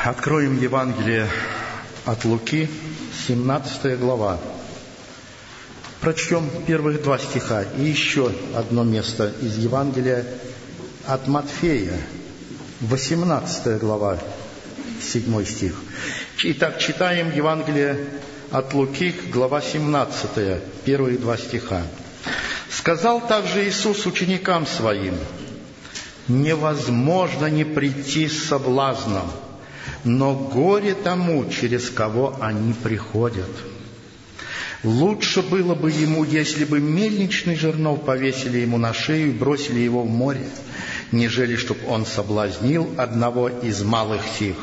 Откроем Евангелие от Луки, 17 глава. Прочтем первых 2 стиха и еще одно место из Евангелия от Матфея, 18 глава, 7 стих. Итак, читаем Евангелие от Луки, глава 17, первые 2 стиха. «Сказал также Иисус ученикам Своим: невозможно не прийти с соблазном, но горе тому, через кого они приходят. Лучше было бы ему, если бы мельничный жернов повесили ему на шею и бросили его в море, нежели чтоб он соблазнил одного из малых сих».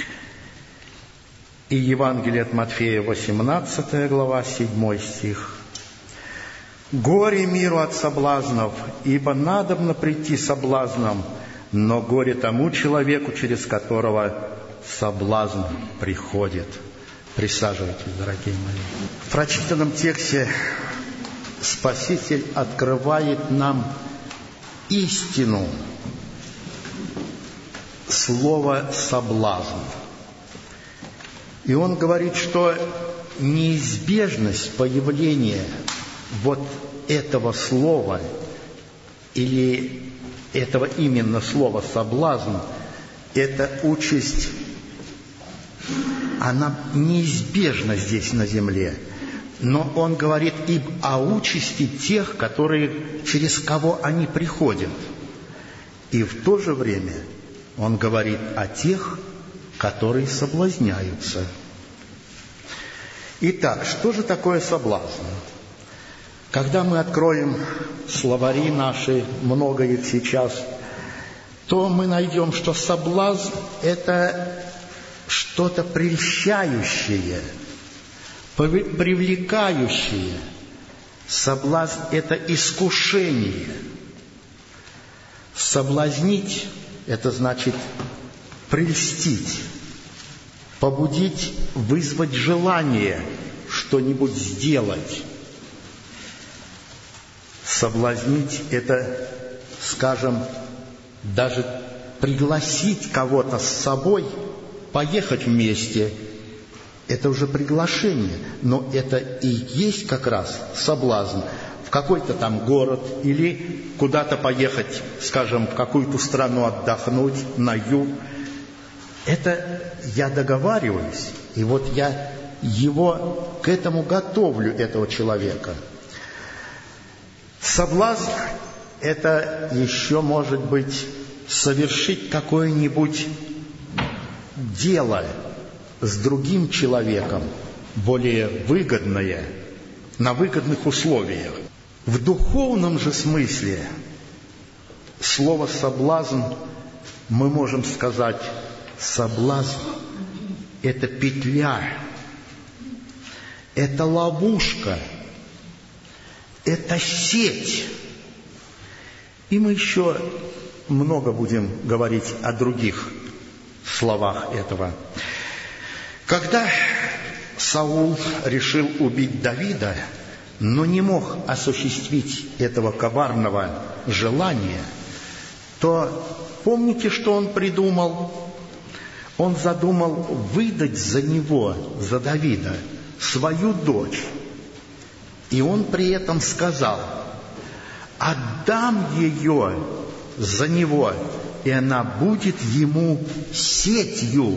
И Евангелие от Матфея, 18 глава, 7 стих. «Горе миру от соблазнов, ибо надобно прийти соблазном, но горе тому человеку, через которого соблазн приходит». Присаживайтесь, дорогие мои. В прочитанном тексте Спаситель открывает нам истину слова «соблазн». И он говорит, что неизбежность появления вот этого слова или этого именно слова «соблазн» — это участь, она неизбежна здесь на земле. Но он говорит и о участи тех, через кого они приходят. И в то же время он говорит о тех, которые соблазняются. Итак, что же такое соблазн? Когда мы откроем словари наши, много их сейчас, то мы найдем, что соблазн – это что-то прельщающее, привлекающее. Соблазн – это искушение. Соблазнить – это значит прельстить, побудить, вызвать желание что-нибудь сделать. Соблазнить – это, скажем, даже пригласить кого-то с собой, поехать вместе. Это уже приглашение, но это и есть как раз соблазн. В какой-то там город или куда-то поехать, скажем, в какую-то страну отдохнуть, на юг. Это я договариваюсь, и вот я его к этому готовлю, этого человека. Соблазн – это еще может быть совершить какое-нибудь дело с другим человеком, более выгодное, на выгодных условиях. В духовном же смысле слово «соблазн» мы можем сказать: соблазн – это петля, это ловушка, это сеть. И мы еще много будем говорить о других словах этого. Когда Саул решил убить Давида, но не мог осуществить этого коварного желания, то помните, что он придумал? Он задумал выдать за него, за Давида, свою дочь. И он при этом сказал: отдам ее за него, и она будет ему сетью.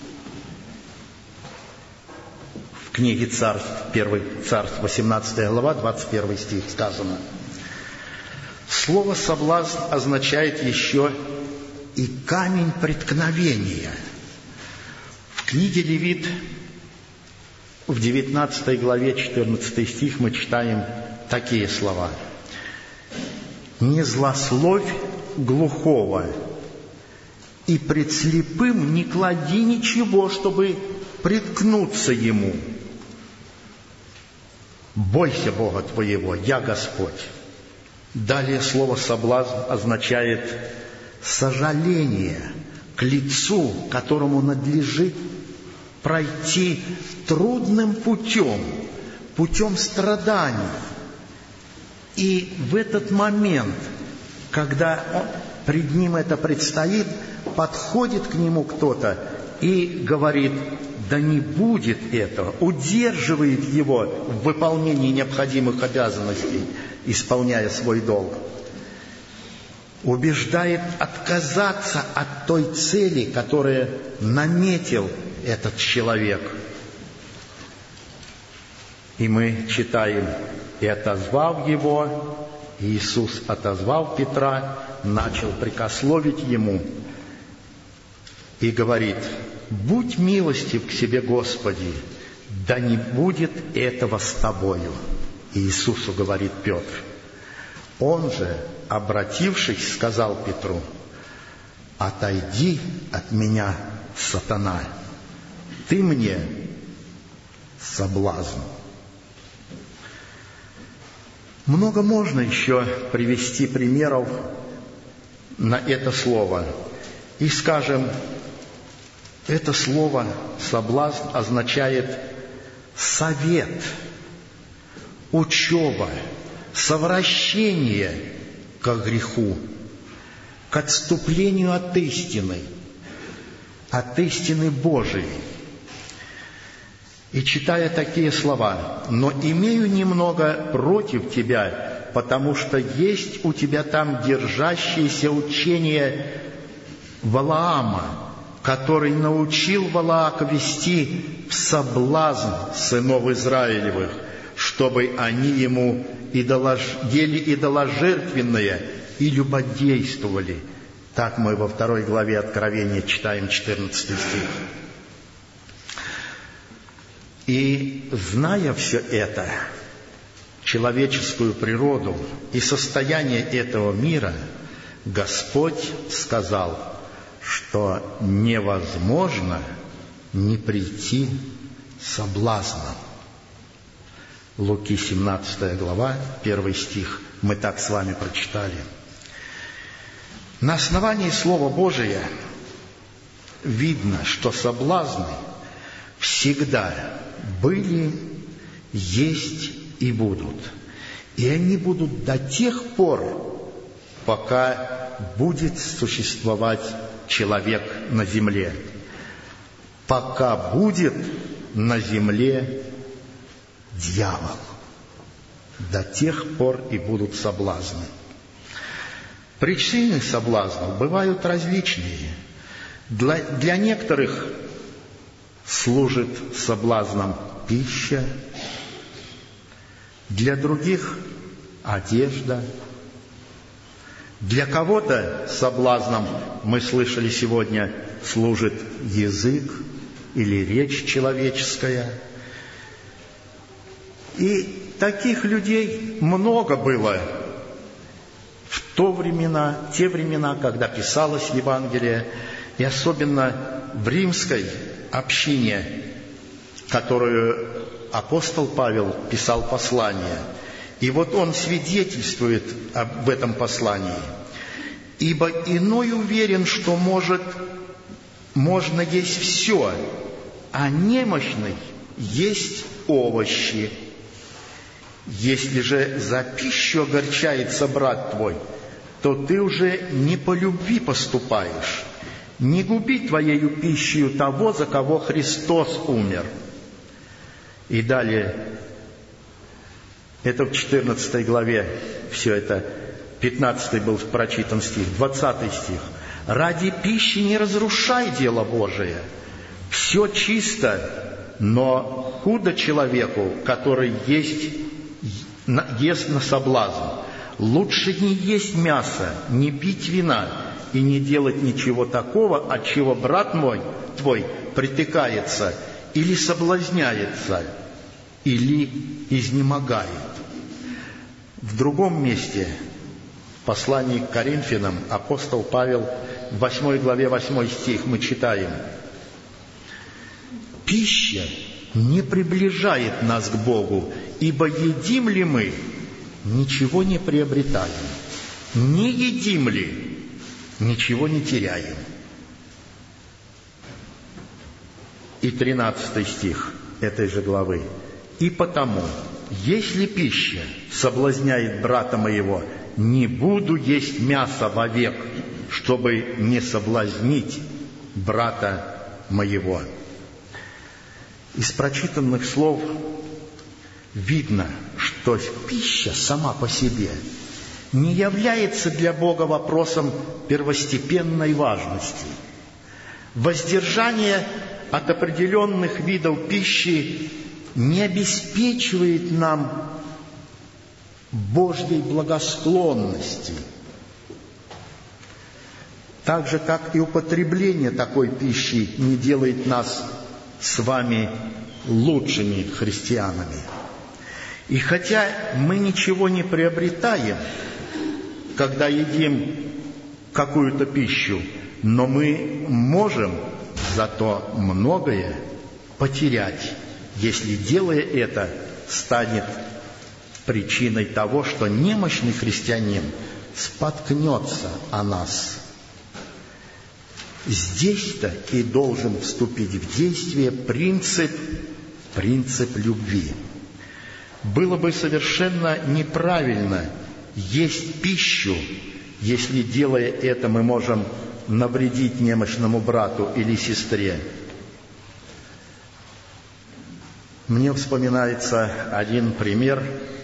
В книге Царств, 1 Царств, 18 глава, 21 стих сказано. Слово «соблазн» означает еще и камень преткновения. В книге Левит, в 19 главе, 14 стих, мы читаем такие слова: «Не злословь глухого, и пред слепым не клади ничего, чтобы приткнуться ему. Бойся Бога твоего, я Господь». Далее слово «соблазн» означает сожаление к лицу, которому надлежит пройти трудным путем, путем страданий. И в этот момент, когда пред ним это предстоит, подходит к нему кто-то и говорит: да не будет этого, удерживает его в выполнении необходимых обязанностей, исполняя свой долг. Убеждает отказаться от той цели, которую наметил этот человек. И мы читаем: и отозвав его, Иисус отозвал Петра, начал прикословить ему и говорит: будь милостив к себе, Господи, да не будет этого с тобою. Иисусу говорит Петр. Он же, обратившись, сказал Петру: отойди от меня, сатана, ты мне соблазн. Много можно еще привести примеров на это слово. И скажем, это слово «соблазн» означает совет, учеба, совращение ко греху, к отступлению от истины Божией. И читая такие слова: «Но имею немного против тебя, потому что есть у тебя там держащееся учение Валаама, который научил Валаака вести в соблазн сынов Израилевых, чтобы они ему ели идоложертвенное и любодействовали». Так мы во 2 главе Откровения читаем 14 стих. И зная все это, человеческую природу и состояние этого мира, Господь сказал, что невозможно не прийти соблазном. Луки 17 глава, 1 стих, мы так с вами прочитали. На основании Слова Божия видно, что соблазны всегда были, есть и будут. И они будут до тех пор, пока будет существовать человек на земле. Пока будет на земле дьявол. До тех пор и будут соблазны. Причины соблазнов бывают различные. Для некоторых служит соблазном пища, для других одежда, для кого-то соблазном, мы слышали сегодня, служит язык или речь человеческая. И таких людей много было в те времена, когда писалось Евангелие, и особенно в римской общине, которую апостол Павел писал послание. И вот он свидетельствует об этом послании. «Ибо иной уверен, что можно есть все, а немощный есть овощи. Если же за пищу огорчается брат твой, то ты уже не по любви поступаешь. Не губи твоею пищею того, за кого Христос умер». И далее, это в 14 главе, все это, 15 был прочитан стих, 20 стих. «Ради пищи не разрушай дело Божие. Все чисто, но худо человеку, который ест на соблазн. Лучше не есть мясо, не пить вина и не делать ничего такого, от чего брат твой притыкается или соблазняется, или изнемогает». В другом месте, в послании к Коринфянам, апостол Павел в 8 главе 8 стих мы читаем: «Пища не приближает нас к Богу, ибо едим ли мы, ничего не приобретаем, не едим ли, ничего не теряем». И 13 стих этой же главы: «И потому, если пища соблазняет брата моего, не буду есть мясо вовек, чтобы не соблазнить брата моего». Из прочитанных слов видно, что пища сама по себе не является для Бога вопросом первостепенной важности. Воздержание от определенных видов пищи не обеспечивает нам Божьей благосклонности, так же, как и употребление такой пищи не делает нас с вами лучшими христианами. И хотя мы ничего не приобретаем, когда едим какую-то пищу, но мы можем зато многое потерять, если, делая это, станет причиной того, что немощный христианин споткнется о нас. Здесь-то и должен вступить в действие принцип любви. Было бы совершенно неправильно есть пищу, если, делая это, мы можем навредить немощному брату или сестре. Мне вспоминается один пример,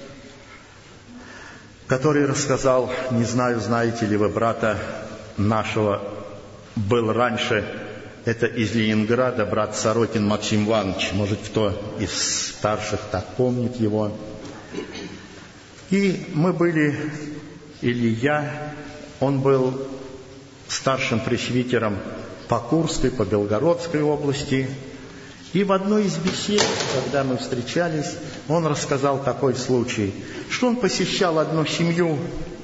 который рассказал, не знаю, знаете ли вы брата нашего, был раньше, это из Ленинграда, брат Сорокин Максим Иванович, может, кто из старших так помнит его. И мы были, или я, он был старшим пресвитером по Курской, по Белгородской области. И в одной из бесед, когда мы встречались, он рассказал такой случай, что он посещал одну семью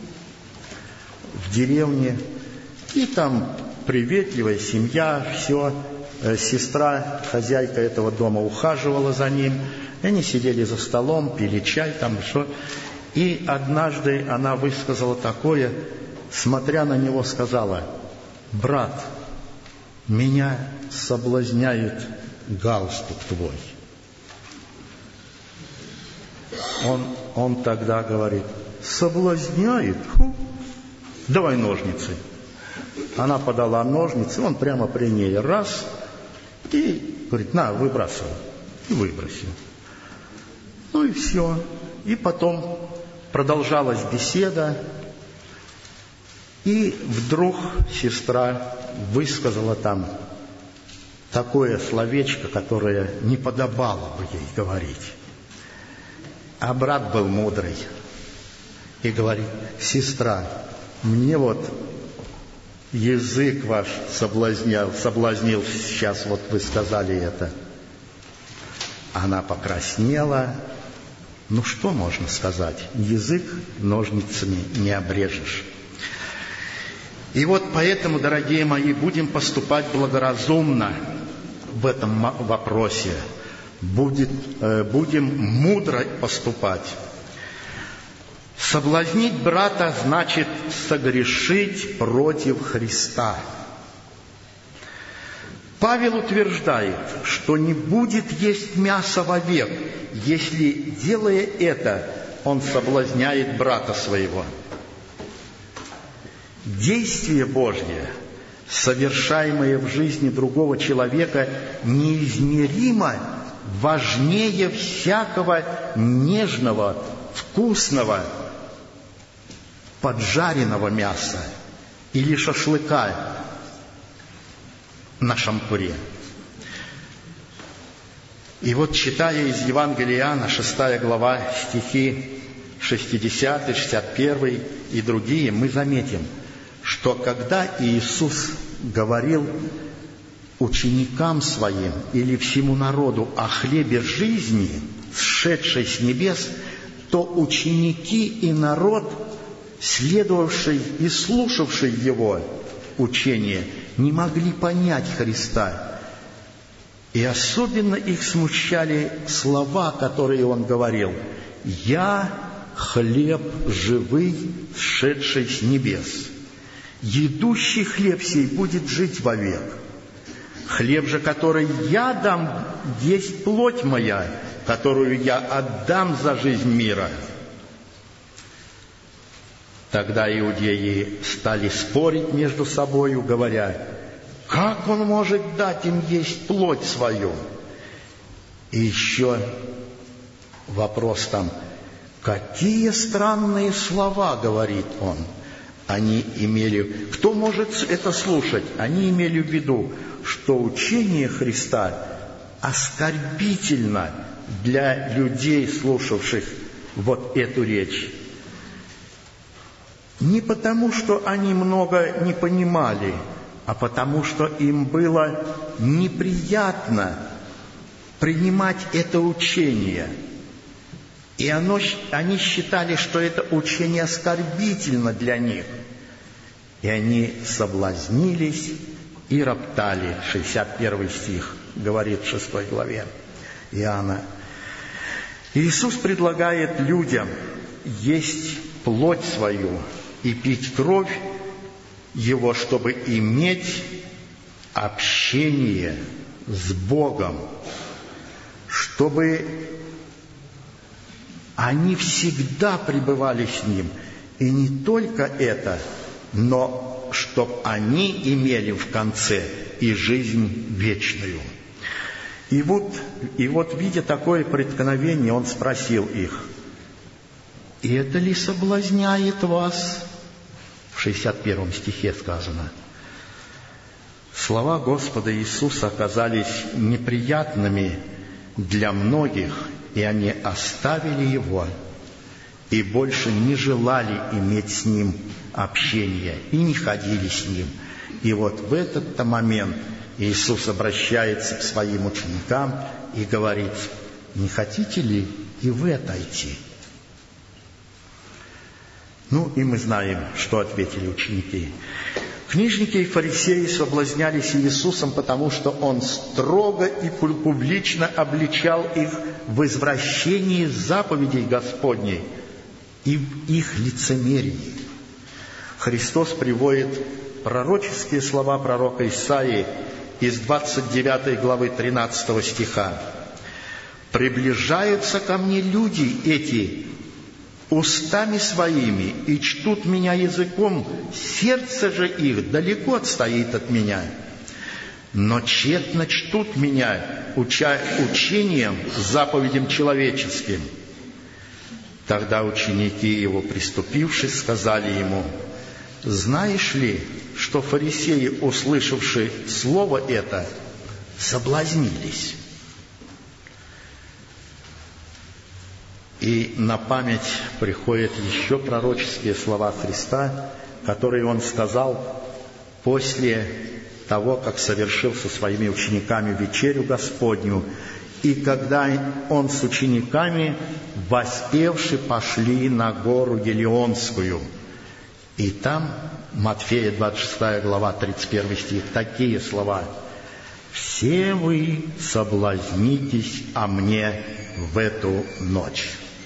в деревне, и там приветливая семья, все, сестра, хозяйка этого дома ухаживала за ним, и они сидели за столом, пили чай, там что. И однажды она высказала такое, смотря на него, сказала: «Брат, меня соблазняет галстук твой». Он тогда говорит: «Соблазняет? Фу, давай ножницы». Она подала ножницы, он прямо при ней раз, и говорит: «На, выбрасывай». И выбросил. Ну и все. И потом продолжалась беседа, и вдруг сестра высказала там такое словечко, которое не подобало бы ей говорить. А брат был мудрый и говорит: «Сестра, мне вот язык ваш соблазнил сейчас, вот вы сказали это». Она покраснела. Ну, что можно сказать? Язык ножницами не обрежешь. И вот поэтому, дорогие мои, будем поступать благоразумно в этом вопросе. Будем мудро поступать. Соблазнить брата значит согрешить против Христа. Павел утверждает, что не будет есть мясо вовек, если, делая это, он соблазняет брата своего. Действие Божье, совершаемое в жизни другого человека, неизмеримо важнее всякого нежного, вкусного, поджаренного мяса или шашлыка на шампуре. И вот, читая из Евангелия Иоанна, 6 глава, стихи 60, 61 и другие, мы заметим, что когда Иисус говорил ученикам своим или всему народу о хлебе жизни, сшедшей с небес, то ученики и народ, следовавший и слушавший его учение, не могли понять Христа. И особенно их смущали слова, которые он говорил: «Я хлеб живый, сшедший с небес. Едущий хлеб сей будет жить вовек. Хлеб же, который я дам, есть плоть моя, которую я отдам за жизнь мира». Тогда иудеи стали спорить между собою, говоря: Как Он может дать им есть плоть свою? И еще вопрос там, какие странные слова говорит Он. Они имели, кто может это слушать? Они имели в виду, что учение Христа оскорбительно для людей, слушавших вот эту речь. Не потому, что они много не понимали, а потому, что им было неприятно принимать это учение. И они считали, что это учение оскорбительно для них. И они соблазнились и роптали. 61 стих говорит в 6 главе Иоанна. Иисус предлагает людям есть плоть свою и пить кровь Его, чтобы иметь общение с Богом, чтобы они всегда пребывали с Ним. И не только это, но чтобы они имели в конце и жизнь вечную. И вот, видя такое преткновение, Он спросил их: «И это ли соблазняет вас?» В 61 стихе сказано. Слова Господа Иисуса оказались неприятными для многих, и они оставили Его и больше не желали иметь с Ним общения и не ходили с Ним. И вот в этот-то момент Иисус обращается к Своим ученикам и говорит: «Не хотите ли и вы отойти?» Ну, и мы знаем, что ответили ученики. Книжники и фарисеи соблазнялись Иисусом, потому что Он строго и публично обличал их в извращении заповедей Господней и в их лицемерии. Христос приводит пророческие слова пророка Исаии из 29 главы 13 стиха. «Приближаются ко мне люди эти устами своими и чтут меня языком, сердце же их далеко отстоит от меня. Но тщетно чтут меня учением, заповедям человеческим». Тогда ученики Его, приступивши, сказали Ему: «Знаешь ли, что фарисеи, услышавши слово это, соблазнились?» И на память приходят еще пророческие слова Христа, которые Он сказал после того, как совершил со Своими учениками вечерю Господню. И когда Он с учениками, воспевши, пошли на гору Елеонскую. И там, Матфея 26 глава, 31 стих, такие слова: «Все вы соблазнитесь о мне в эту ночь».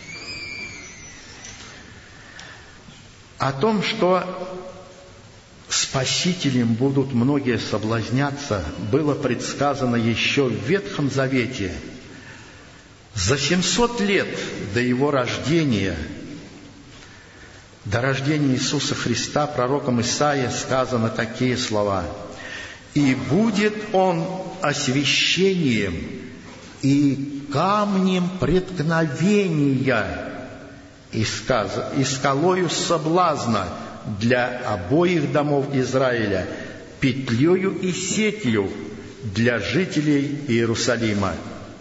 О том, что Спасителем будут многие соблазняться, было предсказано еще в Ветхом Завете. За 700 лет до Его рождения, до рождения Иисуса Христа, пророком Исаии сказано такие слова: «И будет Он освящением и камнем преткновения, и скалою соблазна для обоих домов Израиля, петлею и сетью для жителей Иерусалима».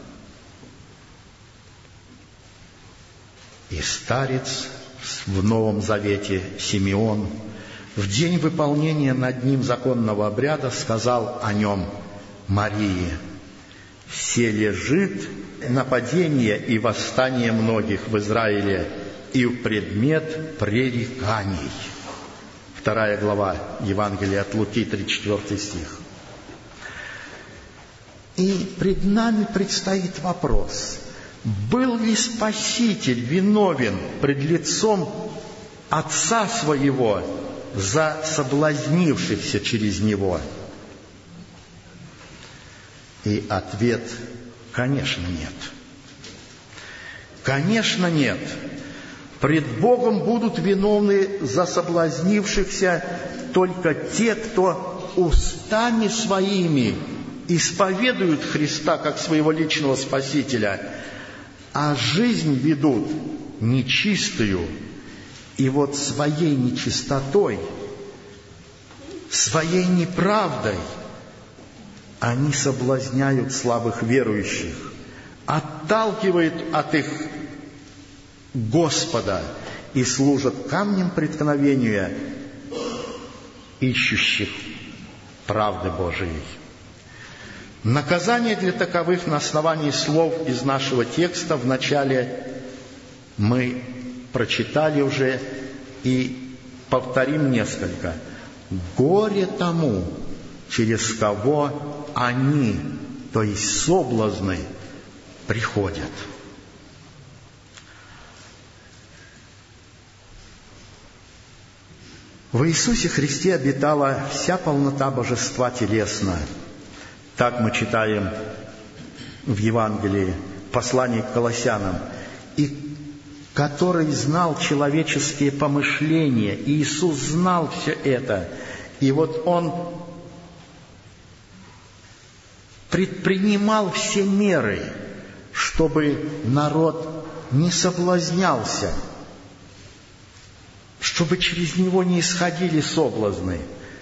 И старец в Новом Завете Симеон в день выполнения над ним законного обряда сказал о нем Марии: «Се лежит нападение и восстание многих в Израиле, и в предмет пререканий». 2 глава Евангелия от Луки, 34 стих. И пред нами предстоит вопрос: был ли Спаситель виновен пред лицом Отца Своего за соблазнившихся через Него? И ответ: конечно, нет. Конечно, нет. Пред Богом будут виновны за соблазнившихся только те, кто устами своими исповедуют Христа как своего личного Спасителя, а жизнь ведут нечистую, и вот своей нечистотой, своей неправдой они соблазняют слабых верующих, отталкивают от их Господа и служат камнем преткновения ищущих правды Божией. Наказание для таковых на основании слов из нашего текста в начале мы прочитали уже и повторим несколько. Горе тому, через кого они, то есть соблазны, приходят. В Иисусе Христе обитала вся полнота божества телесно. Так мы читаем в Евангелии, послании к Колоссянам. И который знал человеческие помышления. Иисус знал все это. И вот Он предпринимал все меры, чтобы народ не соблазнялся, чтобы через него не исходили соблазны.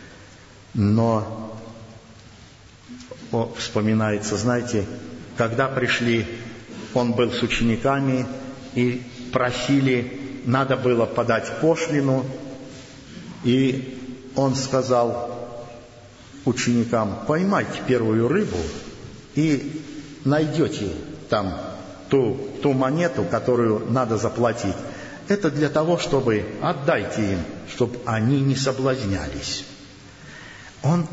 Но вспоминается, знаете, когда пришли, он был с учениками и просили, надо было подать пошлину, и он сказал ученикам: поймайте первую рыбу и найдете там ту монету, которую надо заплатить. Это для того, чтобы отдайте им, чтобы они не соблазнялись. Он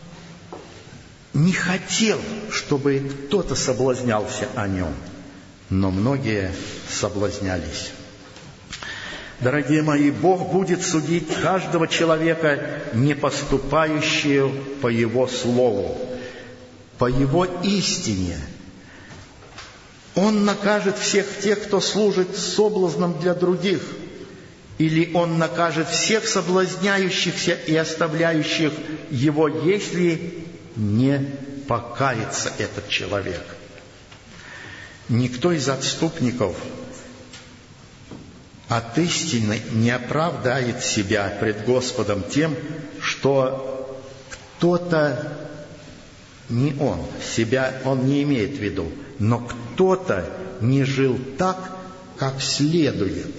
не хотел, чтобы кто-то соблазнялся о нем, но многие соблазнялись. Дорогие мои, Бог будет судить каждого человека, не поступающего по Его Слову, по Его истине. Он накажет всех тех, кто служит соблазном для других, или Он накажет всех соблазняющихся и оставляющих Его, если не покается этот человек. Никто из отступников от истины не оправдает себя пред Господом тем, что кто-то, не он, себя он не имеет в виду, но кто-то не жил так, как следует.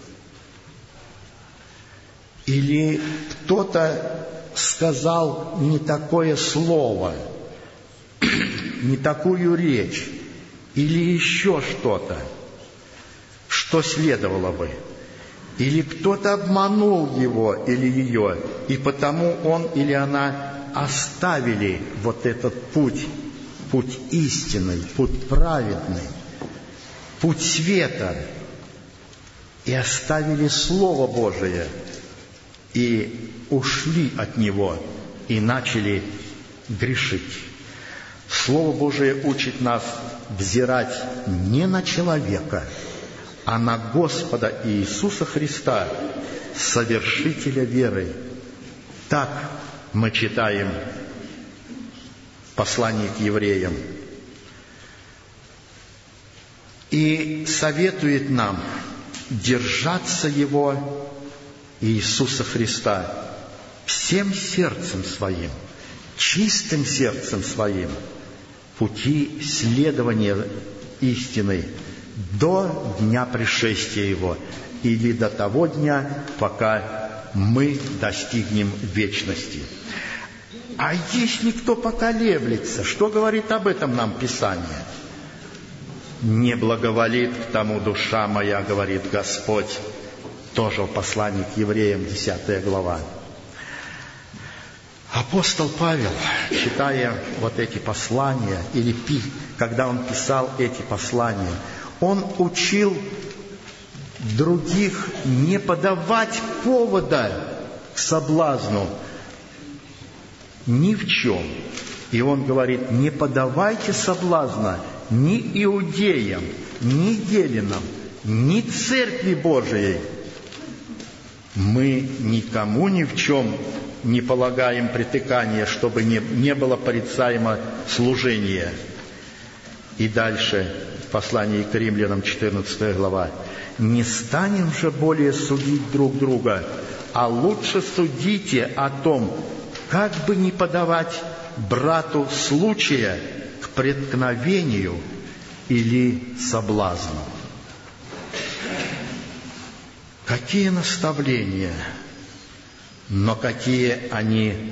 Или кто-то сказал не такое слово, не такую речь, или еще что-то, что следовало бы. Или кто-то обманул его или ее, и потому он или она оставили вот этот путь, путь истинный, путь праведный, путь света, и оставили Слово Божие, и ушли от него, и начали грешить. Слово Божие учит нас взирать не на человека, а на Господа Иисуса Христа, совершителя веры. Так мы читаем послание к евреям. И советует нам держаться Его, Иисуса Христа, всем сердцем своим, чистым сердцем своим, пути следования истины до дня пришествия Его, или до того дня, пока мы достигнем вечности. А если кто поколеблется, что говорит об этом нам Писание? «Не благоволит к тому душа моя, говорит Господь», тоже в послании к евреям, 10 глава. Апостол Павел, читая вот эти послания, или когда он писал эти послания, он учил других не подавать повода к соблазну ни в чем. И он говорит: не подавайте соблазна ни иудеям, ни еленам, ни Церкви Божией. Мы никому ни в чем не полагаем притыкания, чтобы не было порицаемо служение». И дальше, в послании к Римлянам, 14 глава. «Не станем же более судить друг друга, а лучше судите о том, как бы не подавать брату случая к преткновению или соблазну». Какие наставления, но какие они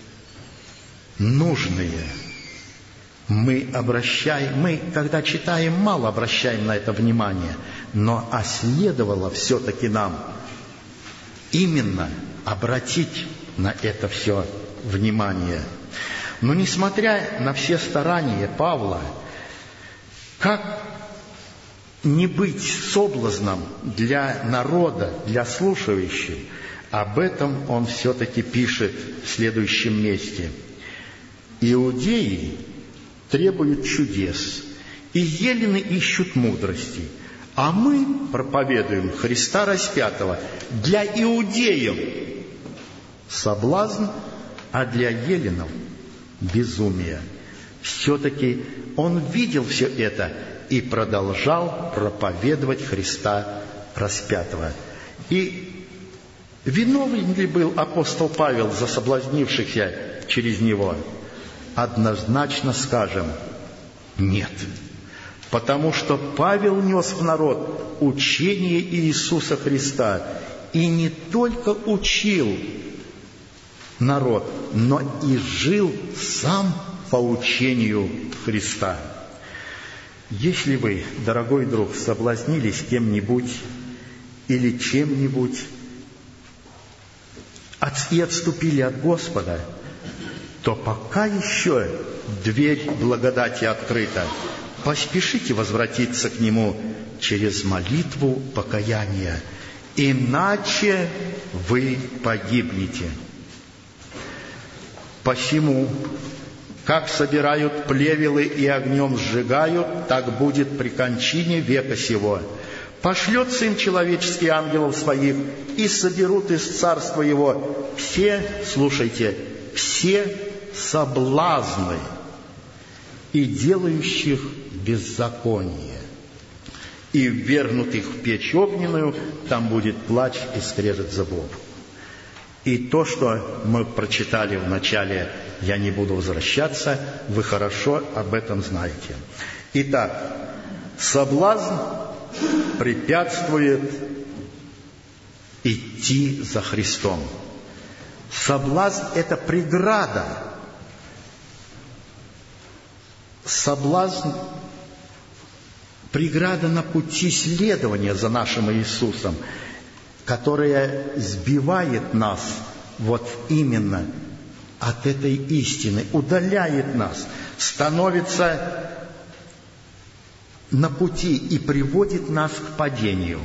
нужные. Мы, когда читаем, мало обращаем на это внимание, но следовало все-таки нам именно обратить на это все внимание. Но несмотря на все старания Павла, как не быть соблазном для народа, для слушающих, об этом он все-таки пишет в следующем месте. «Иудеи требуют чудес, и елены ищут мудрости, а мы проповедуем Христа распятого. Для иудеев соблазн, а для еленов безумие». Все-таки он видел все это и продолжал проповедовать Христа распятого. И виновен ли был апостол Павел за соблазнившихся через него? Однозначно скажем, нет. Потому что Павел нес в народ учение Иисуса Христа. И не только учил народ, но и жил сам по учению Христа. Если вы, дорогой друг, соблазнились кем-нибудь или чем-нибудь и отступили от Господа, то пока еще дверь благодати открыта, поспешите возвратиться к Нему через молитву покаяния, иначе вы погибнете. Посему, как собирают плевелы и огнем сжигают, так будет при кончине века сего. Пошлет Сын Человеческий ангелов Своих, и соберут из Царства Его все, слушайте, все соблазны и делающих беззаконие, и ввергнут их в печь огненную, там будет плач и скрежет зубов. И то, что мы прочитали в начале, я не буду возвращаться, вы хорошо об этом знаете. Итак, соблазн препятствует идти за Христом. Соблазн – это преграда. Соблазн – преграда на пути следования за нашим Иисусом, которая сбивает нас вот именно от этой истины, удаляет нас, становится на пути и приводит нас к падению.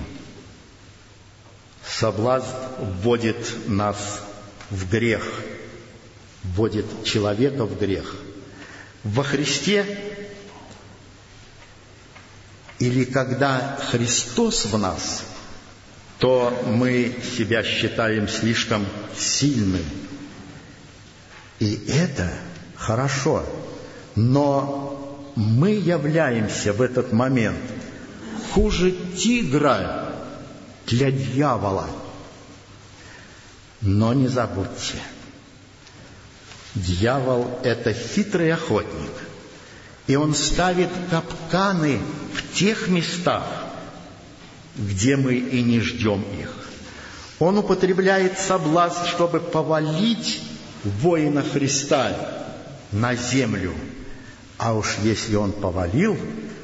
Соблазн вводит нас в грех, вводит человека в грех. Во Христе, или когда Христос в нас, то мы себя считаем слишком сильным. И это хорошо. Но мы являемся в этот момент хуже тигра для дьявола. Но не забудьте, дьявол – это хитрый охотник, и он ставит капканы в тех местах, где мы и не ждем их. Он употребляет соблазн, чтобы повалить воина Христа на землю. А уж если он повалил,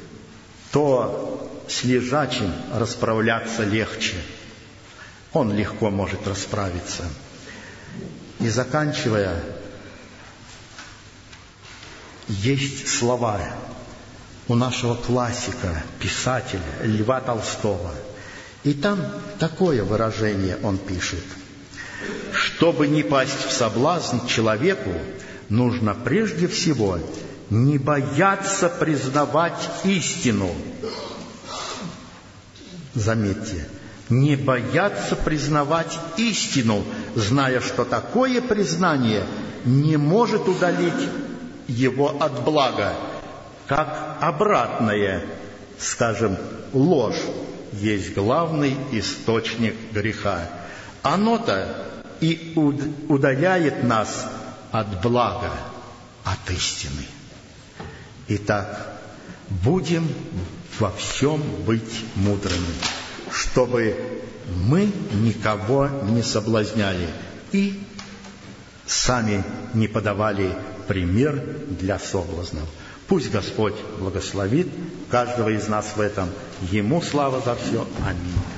то с лежачим расправляться легче. Он легко может расправиться. И заканчивая, есть слова у нашего классика, писателя Льва Толстого. И там такое выражение он пишет: чтобы не пасть в соблазн человеку, нужно прежде всего не бояться признавать истину. Заметьте, не боятся признавать истину, зная, что такое признание не может удалить его от блага, как обратное, скажем, ложь есть главный источник греха. Оно-то и удаляет нас от блага, от истины. Итак, будем во всем быть мудрыми, чтобы мы никого не соблазняли и сами не подавали пример для соблазнов. Пусть Господь благословит каждого из нас в этом. Ему слава за все. Аминь.